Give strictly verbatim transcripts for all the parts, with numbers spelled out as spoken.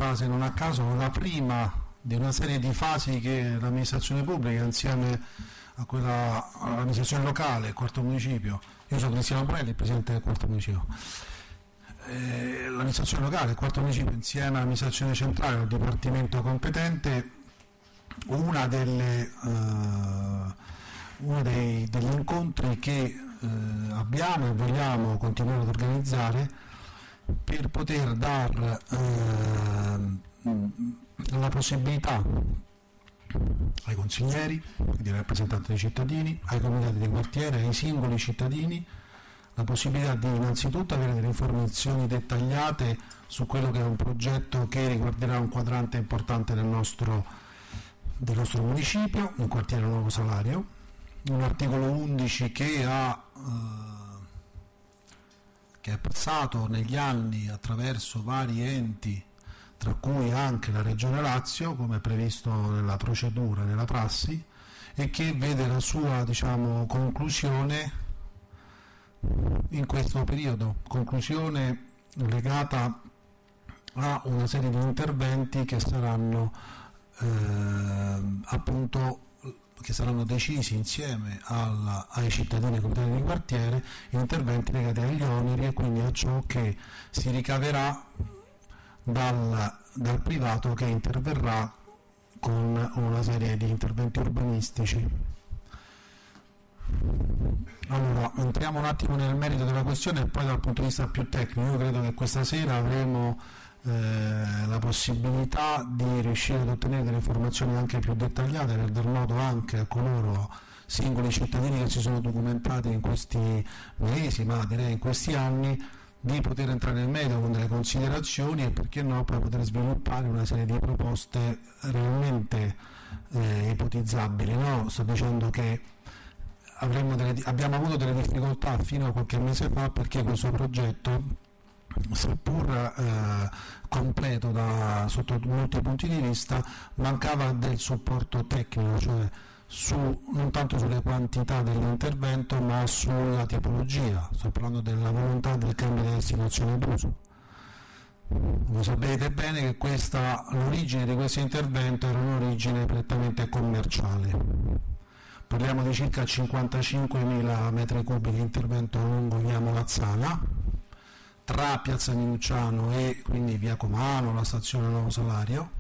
frase non a caso la prima di una serie di fasi che l'amministrazione pubblica insieme a quella all'amministrazione locale, il quarto municipio, io sono Cristiano Borelli, presidente del quarto municipio, eh, l'amministrazione locale, il quarto municipio insieme all'amministrazione centrale, al dipartimento competente, una delle uh, uno dei, degli incontri che uh, abbiamo e vogliamo continuare ad organizzare per poter dar uh, la possibilità ai consiglieri, quindi ai rappresentanti dei cittadini, ai comitati di quartiere, ai singoli cittadini, la possibilità di innanzitutto avere delle informazioni dettagliate su quello che è un progetto che riguarderà un quadrante importante del nostro, del nostro municipio, un quartiere Nuovo Salario, un articolo undici che, ha, eh, che è passato negli anni attraverso vari enti, tra cui anche la Regione Lazio, come previsto nella procedura, nella prassi, e che vede la sua, diciamo, conclusione in questo periodo, conclusione legata a una serie di interventi che saranno eh, appunto che saranno decisi insieme alla, ai cittadini e comitati di quartiere, interventi legati agli oneri e quindi a ciò che si ricaverà Dal, dal privato che interverrà con una serie di interventi urbanistici. Allora, entriamo un attimo nel merito della questione e poi dal punto di vista più tecnico. Io credo che questa sera avremo eh, la possibilità di riuscire ad ottenere delle informazioni anche più dettagliate per dar modo anche a coloro singoli cittadini che si sono documentati in questi mesi, ma direi in questi anni, di poter entrare nel merito con delle considerazioni e perché no poi poter sviluppare una serie di proposte realmente eh, ipotizzabili. No? Sto dicendo che avremo delle, abbiamo avuto delle difficoltà fino a qualche mese fa perché questo progetto, seppur eh, completo da, sotto molti punti di vista, mancava del supporto tecnico, cioè su, non tanto sulle quantità dell'intervento ma sulla tipologia. Sto parlando della volontà del cambio di destinazione d'uso. Voi sapete bene che questa, l'origine di questo intervento era un'origine prettamente commerciale. Parliamo di circa cinquantacinquemila metri cubi di intervento lungo via Molazzana, tra Piazza Minucciano e quindi via Comano, la stazione Nuovo Salario,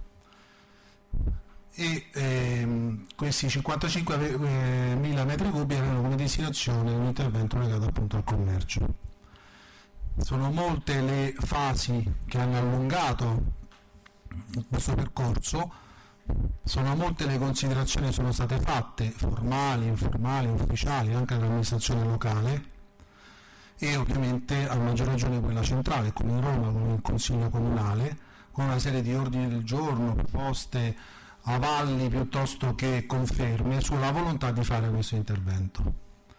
e ehm, questi cinquantacinquemila metri cubi avevano come destinazione un intervento legato appunto al commercio. Sono molte le fasi che hanno allungato questo percorso, sono molte le considerazioni che sono state fatte, formali, informali, ufficiali, anche dall'amministrazione locale e ovviamente a maggior ragione quella centrale, come in Roma con il Consiglio Comunale, con una serie di ordini del giorno, proposte, avalli piuttosto che conferme sulla volontà di fare questo intervento.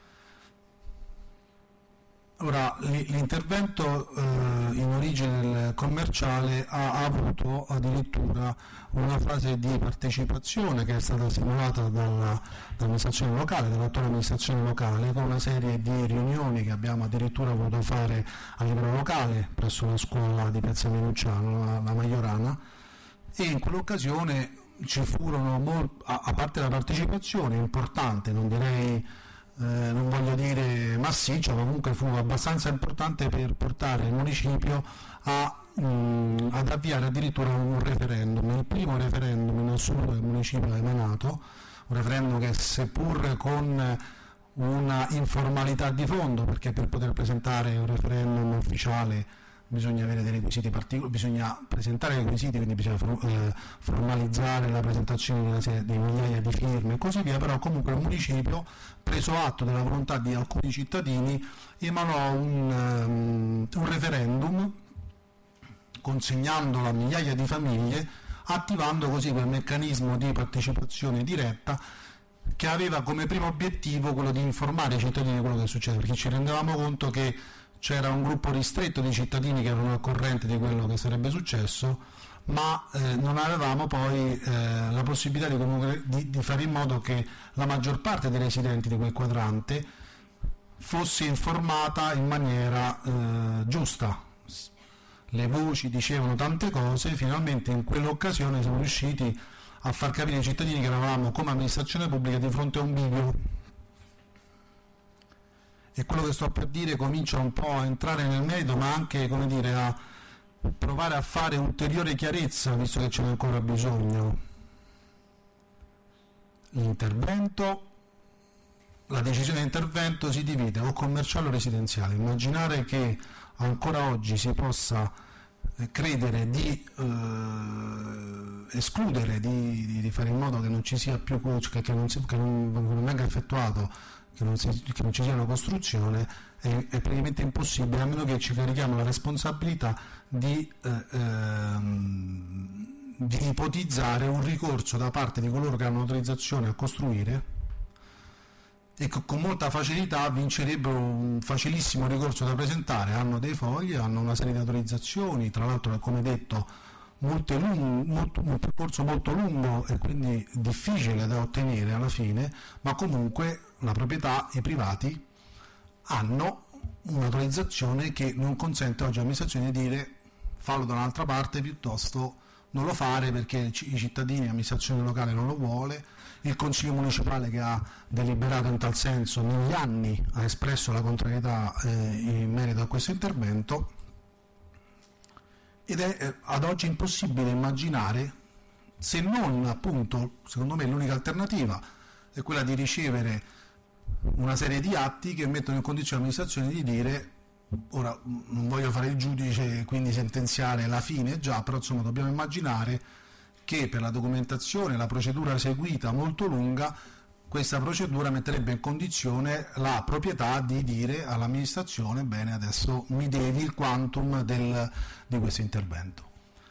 Ora, l'intervento eh, in origine commerciale ha avuto addirittura una fase di partecipazione che è stata simulata dalla, dall'amministrazione locale, dall'attuale amministrazione locale, con una serie di riunioni che abbiamo addirittura voluto fare a livello locale presso la scuola di Piazza Minucciano, la, la Majorana, e in quell'occasione ci furono, mol- a-, a parte la partecipazione importante, non direi Eh, non voglio dire massiccia, ma comunque fu abbastanza importante per portare il municipio a, mh, ad avviare addirittura un referendum, il primo referendum in assoluto che il municipio ha emanato, un referendum che seppur con una informalità di fondo, perché per poter presentare un referendum ufficiale bisogna avere dei requisiti particolari, bisogna presentare i requisiti, quindi bisogna eh, formalizzare la presentazione di una serie di migliaia di firme e così via, però comunque il municipio, preso atto della volontà di alcuni cittadini, emanò un, um, un referendum consegnandolo a migliaia di famiglie, attivando così quel meccanismo di partecipazione diretta che aveva come primo obiettivo quello di informare i cittadini di quello che succede, perché ci rendevamo conto che c'era un gruppo ristretto di cittadini che erano al corrente di quello che sarebbe successo, ma eh, non avevamo poi eh, la possibilità di, comunque, di, di fare in modo che la maggior parte dei residenti di quel quadrante fosse informata in maniera eh, giusta. le voci dicevano tante cose, finalmente in quell'occasione siamo riusciti a far capire ai cittadini che eravamo come amministrazione pubblica di fronte a un bivio. E quello che sto per dire comincia un po' a entrare nel merito, ma anche, come dire, a provare a fare ulteriore chiarezza, visto che ce n'è ancora bisogno. L'intervento, la decisione di intervento si divide o commerciale o residenziale. Immaginare che ancora oggi si possa eh, credere di eh, escludere, di, di, di fare in modo che non ci sia più, che, che, non, si, che non, non venga effettuato, che non, si, che non ci sia una costruzione, è, è praticamente impossibile, a meno che ci carichiamo la responsabilità di, eh, ehm, di ipotizzare un ricorso da parte di coloro che hanno autorizzazione a costruire e che con molta facilità vincerebbero un facilissimo ricorso da presentare. Hanno dei fogli, hanno una serie di autorizzazioni, tra l'altro, come detto, molte lung- molto, un percorso molto lungo e quindi difficile da ottenere alla fine, ma comunque la proprietà, i privati hanno un'autorizzazione che non consente oggi all'amministrazione di dire fallo da un'altra parte, piuttosto non lo fare perché i cittadini, l'amministrazione locale non lo vuole, il Consiglio Municipale che ha deliberato in tal senso negli anni ha espresso la contrarietà eh, in merito a questo intervento, ed è eh, ad oggi impossibile immaginare, se non appunto, secondo me l'unica alternativa è quella di ricevere una serie di atti che mettono in condizione l'amministrazione di dire ora non voglio fare il giudice e quindi sentenziare la fine già, però insomma dobbiamo immaginare che per la documentazione, la procedura seguita molto lunga, questa procedura metterebbe in condizione la proprietà di dire all'amministrazione bene, adesso mi devi il quantum del, di questo intervento.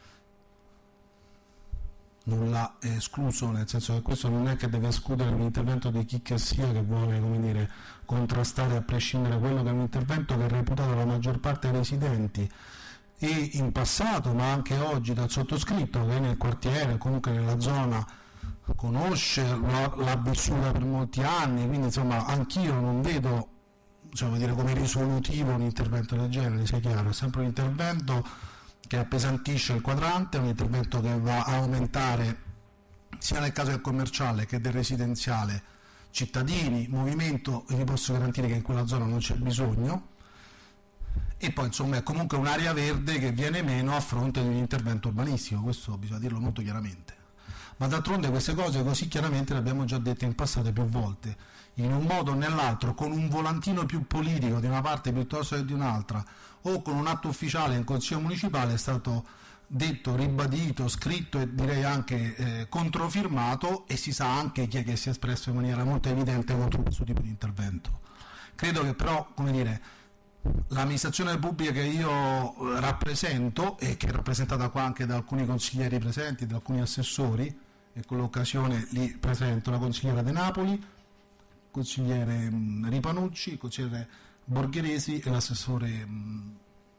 Nulla è escluso, nel senso che questo non è che deve escludere l'intervento di chi che sia che vuole, come dire, contrastare a prescindere quello che è un intervento che è reputato dalla maggior parte dei residenti e in passato, ma anche oggi dal sottoscritto che nel quartiere, comunque nella zona conosce, l'ha vissuta per molti anni, quindi insomma anch'io non vedo, diciamo, dire, come risolutivo un intervento del genere, sia chiaro, è sempre un intervento che appesantisce il quadrante, è un intervento che va a aumentare sia nel caso del commerciale che del residenziale cittadini, movimento, e vi posso garantire che in quella zona non c'è bisogno, e poi insomma è comunque un'area verde che viene meno a fronte di un intervento urbanistico, questo bisogna dirlo molto chiaramente. Ma d'altronde queste cose così chiaramente le abbiamo già dette in passato più volte, in un modo o nell'altro, con un volantino più politico di una parte piuttosto che di un'altra, o con un atto ufficiale in Consiglio Municipale è stato detto, ribadito, scritto e direi anche eh, controfirmato, e si sa anche chi è che si è espresso in maniera molto evidente contro questo tipo di intervento. Credo che però, come dire, l'amministrazione pubblica che io rappresento e che è rappresentata qua anche da alcuni consiglieri presenti, da alcuni assessori, e con l'occasione li presento la consigliera De Napoli, consigliere mh, Ripanucci, consigliere Borgheresi e l'assessore mh,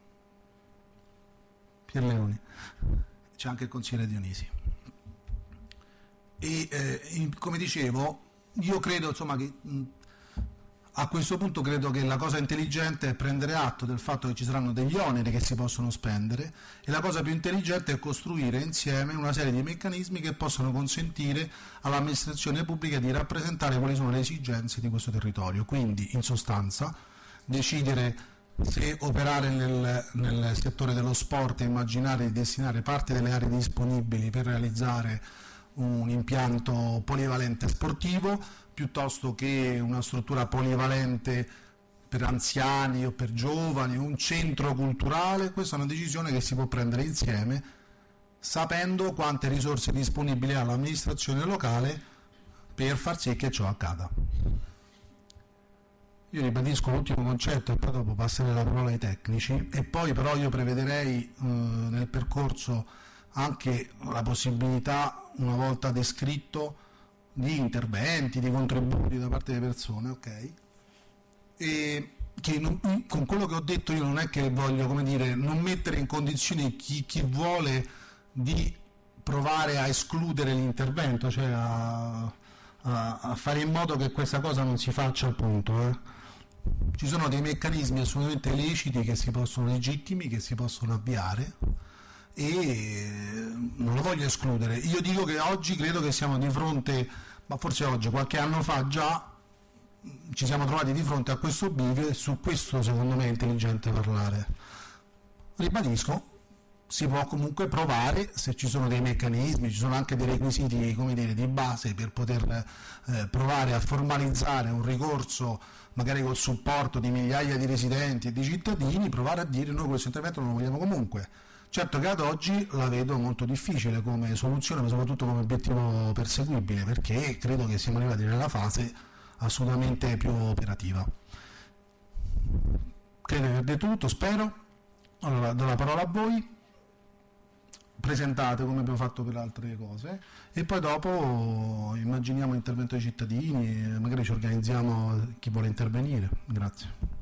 Pierleoni, c'è anche il consigliere Dionisi. E eh, in, come dicevo, io credo insomma che mh, a questo punto credo che la cosa intelligente è prendere atto del fatto che ci saranno degli oneri che si possono spendere, e la cosa più intelligente è costruire insieme una serie di meccanismi che possono consentire all'amministrazione pubblica di rappresentare quali sono le esigenze di questo territorio. Quindi, in sostanza, decidere se operare nel, nel settore dello sport e immaginare di destinare parte delle aree disponibili per realizzare un impianto polivalente sportivo, piuttosto che una struttura polivalente per anziani o per giovani, un centro culturale. Questa è una decisione che si può prendere insieme, sapendo quante risorse disponibili ha l'amministrazione locale per far sì che ciò accada. Io ribadisco l'ultimo concetto e poi dopo passerei la parola ai tecnici, e poi però io prevederei eh, nel percorso anche la possibilità, una volta descritto, di interventi, di contributi da parte delle persone, ok? E che non, con quello che ho detto io non è che voglio, come dire, non mettere in condizione chi, chi vuole di provare a escludere l'intervento, cioè a, a, a fare in modo che questa cosa non si faccia, appunto, eh? ci sono dei meccanismi assolutamente leciti che si possono, legittimi, che si possono avviare, e non lo voglio escludere. Io dico che oggi credo che siamo di fronte, ma forse oggi, qualche anno fa già ci siamo trovati di fronte a questo bivio, e su questo secondo me è intelligente parlare. Ribadisco, si può comunque provare, se ci sono dei meccanismi, ci sono anche dei requisiti, come dire, di base per poter eh, provare a formalizzare un ricorso, magari col supporto di migliaia di residenti e di cittadini, provare a dire noi questo intervento non lo vogliamo comunque. Certo che ad oggi la vedo molto difficile come soluzione, ma soprattutto come obiettivo perseguibile, perché credo che siamo arrivati nella fase assolutamente più operativa. Credo di aver detto tutto, spero. Allora do la parola a voi, presentate come abbiamo fatto per altre cose, e poi dopo immaginiamo l'intervento dei cittadini, magari ci organizziamo chi vuole intervenire. Grazie.